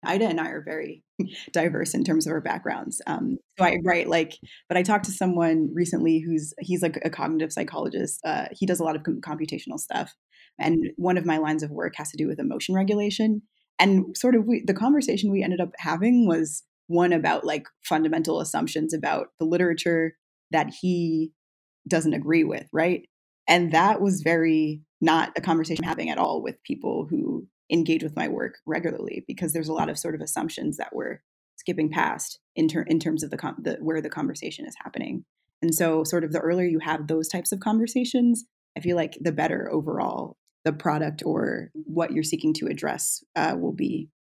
Ida and I are very diverse in terms of our backgrounds. So I right like, but I talked to someone recently he's like a cognitive psychologist. He does a lot of computational stuff, and one of my lines of work has to do with emotion regulation. And sort of the conversation we ended up having was one about like fundamental assumptions about the literature that he doesn't agree with, right? And that was very not a conversation I'm having at all with people who engage with my work regularly, because there's a lot of sort of assumptions that we're skipping past in terms of the where the conversation is happening. And so sort of the earlier you have those types of conversations, I feel like the better overall the product or what you're seeking to address will be.